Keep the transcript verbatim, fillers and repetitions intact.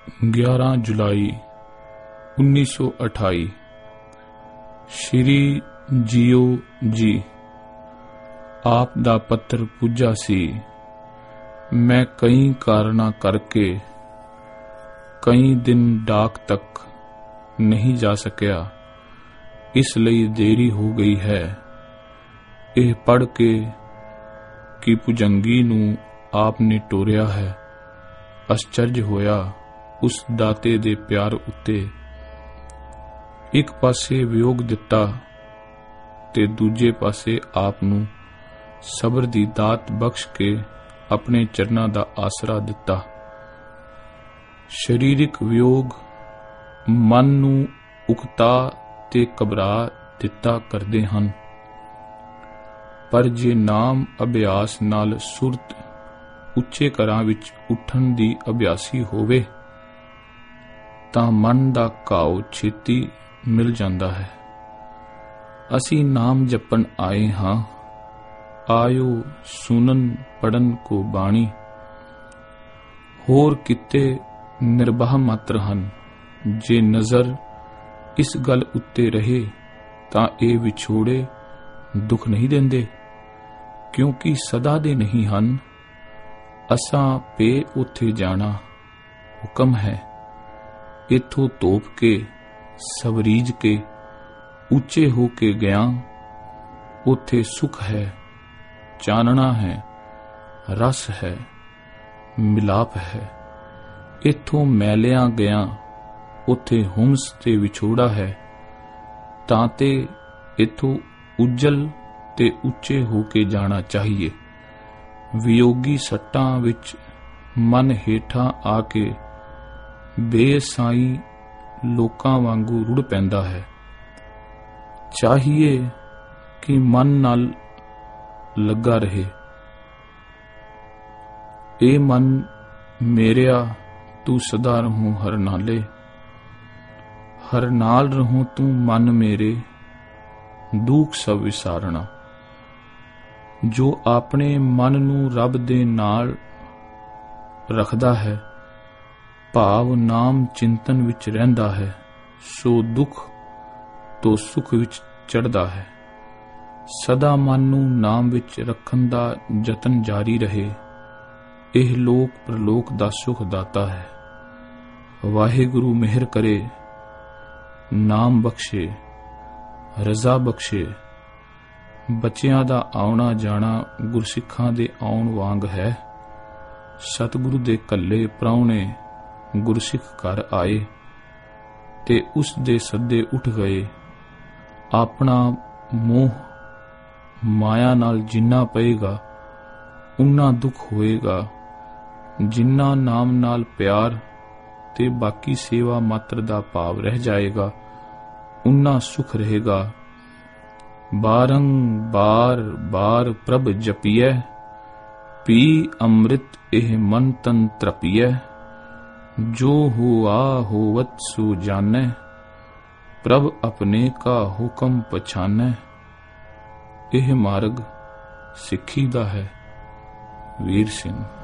ਗਿਆਰਾਂ ਜੁਲਾਈ ਉੱਨੀ ਸੌ ਅਠਾਈ। ਸ਼੍ਰੀ ਜੀਓ ਜੀ, ਆਪ ਦਾ ਪੱਤਰ ਪੁੱਜਾ ਸੀ। ਮੈਂ ਕਈ ਕਾਰਨਾਂ ਕਰਕੇ ਕਈ ਦਿਨ ਡਾਕ ਤੱਕ ਨਹੀਂ ਜਾ ਸਕਿਆ, ਇਸ ਲਈ ਦੇਰੀ ਹੋ ਗਈ ਹੈ। ਇਹ ਪੜ੍ਹ ਕੇ ਕਿ ਭੁਜੰਗੀ ਨੂੰ ਆਪ ਨੇ ਟੋਰਿਆ ਹੈ, ਅਚਰਜ ਹੋਇਆ ਉਸ ਦਾਤੇ ਦੇ ਪਿਆਰ ਉੱਤੇ। ਇੱਕ ਪਾਸੇ ਵਿਯੋਗ ਦਿੱਤਾ ਤੇ ਦੂਜੇ ਪਾਸੇ ਆਪ ਨੂੰ ਸਬਰ ਦੀ ਦਾਤ ਬਖਸ਼ ਕੇ ਆਪਣੇ ਚਰਨਾਂ ਦਾ ਆਸਰਾ ਦਿੱਤਾ। ਸਰੀਰਕ ਵਿਯੋਗ ਮਨ ਨੂੰ ਉਕਤਾ ਤੇ ਘਬਰਾ ਦਿੱਤਾ ਕਰਦੇ ਹਨ, ਪਰ ਜੇ ਨਾਮ ਅਭਿਆਸ ਨਾਲ ਸੁਰਤ ਉੱਚੇ ਘਰਾਂ ਵਿੱਚ ਉੱਠਣ ਦੀ ਅਭਿਆਸੀ ਹੋਵੇ ਤਾਂ ਮਨ ਦਾ ਘਾਉ ਛੇਤੀ ਮਿਲ ਜਾਂਦਾ ਹੈ। ਅਸੀਂ ਨਾਮ ਜਪਣ ਆਏ ਹਾਂ, ਆਇਓ ਸੁਨਨ ਪੜਨ ਕੋ ਬਾਣੀ। ਹੋਰ ਕਿਤੇ ਨਿਰਬਾਹ ਮਾਤਰ ਹਨ। ਜੇ ਨਜ਼ਰ ਇਸ ਗੱਲ ਉੱਤੇ ਰਹੇ ਤਾਂ ਇਹ ਵਿਛੋੜੇ ਦੁੱਖ ਨਹੀਂ ਦਿੰਦੇ, ਕਿਉਂਕਿ ਸਦਾ ਦੇ ਨਹੀਂ ਹਨ। ਅਸਾਂ ਪੇ ਉੱਥੇ ਜਾਣਾ ਹੁਕਮ ਹੈ। ਇਥੋਂ ਤੋਪ ਕੇ ਸਵਰੀਜ ਕੇ ਉੱਚੇ ਹੋ ਕੇ ਗਿਆ। ਉੱਥੇ ਸੁਖ ਹੈ, ਚਾਨਣਾ ਹੈ, ਰਸ ਹੈ, ਮਿਲਾਪ ਹੈ। ਇਥੋਂ ਮੈਲਿਆਂ ਗਿਆ, ਉੱਥੇ ਹੁਮਸ ਤੇ ਵਿਛੋੜਾ ਹੈ। ਤਾਂ ਤੇ ਇਥੋਂ ਉਜਲ ਤੇ ਉੱਚੇ ਹੋ ਕੇ ਜਾਣਾ ਚਾਹੀਏ। ਵਿਯੋਗੀ ਸੱਟਾਂ ਵਿੱਚ ਮਨ ਹੇਠਾਂ ਆ ਕੇ ਬੇਸਾਈ ਲੋਕਾਂ ਵਾਂਗੂ ਰੁੜ ਪੈਂਦਾ ਹੈ। ਚਾਹੀਏ ਕਿ ਮਨ ਨਾਲ ਲੱਗਾ ਰਹੇ। ਇਹ ਮਨ ਮੇਰਿਆ ਤੂੰ ਸਦਾ ਰਹੂੰ ਹਰ ਨਾਲੇ, ਹਰ ਨਾਲ ਰਹੂੰ ਤੂੰ ਮਨ ਮੇਰੇ, ਦੁੱਖ ਸਭ ਵਿਸਾਰਣਾ। ਜੋ ਆਪਣੇ ਮਨ ਨੂੰ ਰੱਬ ਦੇ ਨਾਲ ਰੱਖਦਾ ਹੈ, ਭਾਵ ਨਾਮ ਚਿੰਤਨ ਵਿੱਚ ਰਹਿੰਦਾ ਹੈ, ਸੋ ਦੁੱਖ ਤੋਂ ਸੁਖ ਵਿੱਚ ਚੜ੍ਹਦਾ ਹੈ। ਸਦਾ ਮਨ ਨੂੰ ਨਾਮ ਵਿੱਚ ਰੱਖਣ ਦਾ ਯਤਨ ਜਾਰੀ ਰਹੇ। ਇਹ ਲੋਕ ਪ੍ਰਲੋਕ ਦਾ ਸੁਖ ਦਾਤਾ ਹੈ। ਵਾਹਿਗੁਰੂ ਮਿਹਰ ਕਰੇ, ਨਾਮ ਬਖਸ਼ੇ, ਰਜ਼ਾ ਬਖਸ਼ੇ। ਬੱਚਿਆਂ ਦਾ ਆਉਣਾ ਜਾਣਾ ਗੁਰਸਿੱਖਾਂ ਦੇ ਆਉਣ ਵਾਂਗ ਹੈ। ਸਤਿਗੁਰੂ ਦੇ ਕੱਲੇ ਪ੍ਰਾਹੁਣੇ ਗੁਰਸਿੱਖ ਘਰ ਆਏ ਤੇ ਉਸ ਦੇ ਸੱਦੇ ਉੱਠ ਗਏ। ਆਪਣਾ ਮੋਹ ਮਾਇਆ ਨਾਲ ਜਿੰਨਾ ਪਏਗਾ ਉਨਾ ਦੁੱਖ ਹੋਏਗਾ, ਜਿੰਨਾ ਨਾਮ ਨਾਲ ਪਿਆਰ ਤੇ ਬਾਕੀ ਸੇਵਾ ਮਾਤਰ ਦਾ ਭਾਵ ਰਹਿ ਜਾਏਗਾ ਉਨਾ ਸੁਖ ਰਹੇਗਾ। ਬਾਰੰਬਾਰ ਬਾਰ ਪ੍ਰਭ ਜਪੀਐ, ਪੀ ਅੰਮ੍ਰਿਤ ਇਹ ਮਨ ਤਨ ਤ੍ਰਪੀਐ। ਜੋ ਹੁਆ ਹੋਵਤ ਸੋ ਜਾਣੈ, ਪ੍ਰਭ ਆਪਣੇ ਕਾ ਹੁਕਮ ਪਛਾਨੈ। ਇਹ ਮਾਰਗ ਸਿੱਖੀ ਦਾ ਹੈ। ਵੀਰ ਸਿੰਘ।